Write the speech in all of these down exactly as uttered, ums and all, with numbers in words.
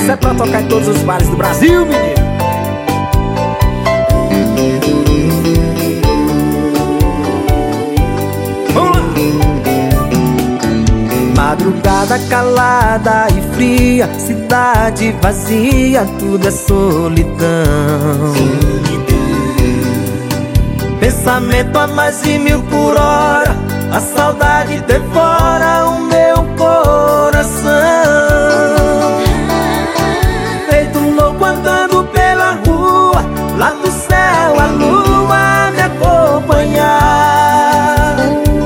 Essa é pra tocar em todos os bares do Brasil, menino. Vamos lá! Madrugada calada e fria, cidade vazia, tudo é solidão. Pensamento a mais de mil por hora, a saudade devora o meu coração. Feito um louco andando pela rua, lá do céu a lua me acompanhar.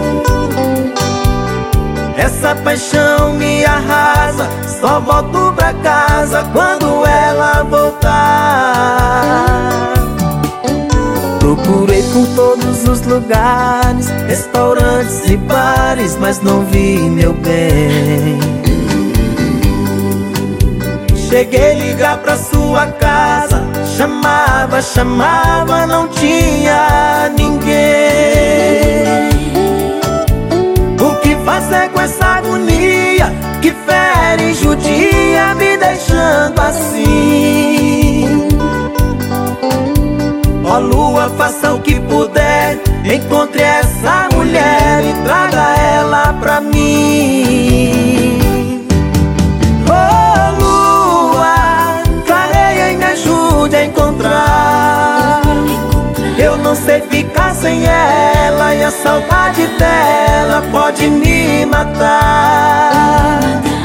Essa paixão me arrasa, só volto pra casa quando ela voltar. Procurei por todos os lugares, restaurantes e bares, mas não vi meu bem. Cheguei a ligar pra sua casa, chamava, chamava, não tinha ninguém. O que fazer com essa agonia que fere e judia, me deixando assim? Ó lua, faça o que puder, encontre essa mulher e traga ela pra mim. Ó lua, clareia e me ajude a encontrar. Eu não sei ficar sem ela e a saudade dela pode me matar.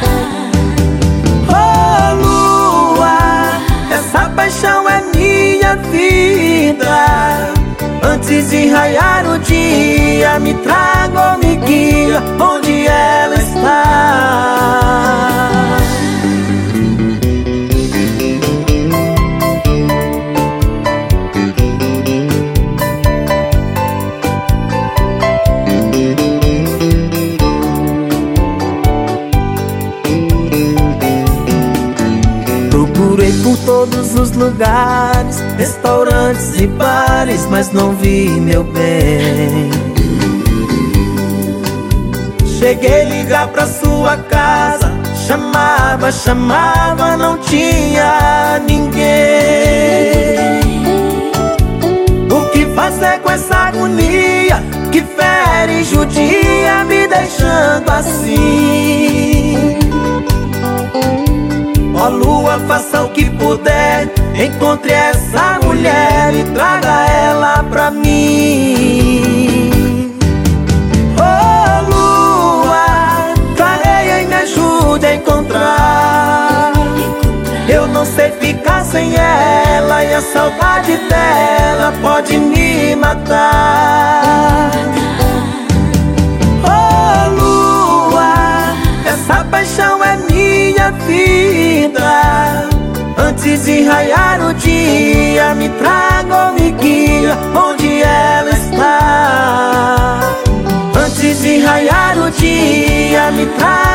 Ó lua, essa paixão é minha vida. Antes de raiar o dia, me traga ou me guia onde ela está. Procurei por todos os lugares, restaurantes e bares, mas não vi meu bem. Cheguei a ligar pra sua casa, chamava, chamava, não tinha ninguém. O que fazer com essa agonia que fere e judia, me deixando assim? Ó lua, faça o que puder, encontre essa mulher e traga ela pra mim. Ó lua, clareia e me ajude a encontrar. Eu não sei ficar sem ela e a saudade dela pode me matar. Ó lua, essa paixão é minha vida. Antes de raiar o dia, me traga ou me guia onde ela está. Antes de raiar o dia, me traga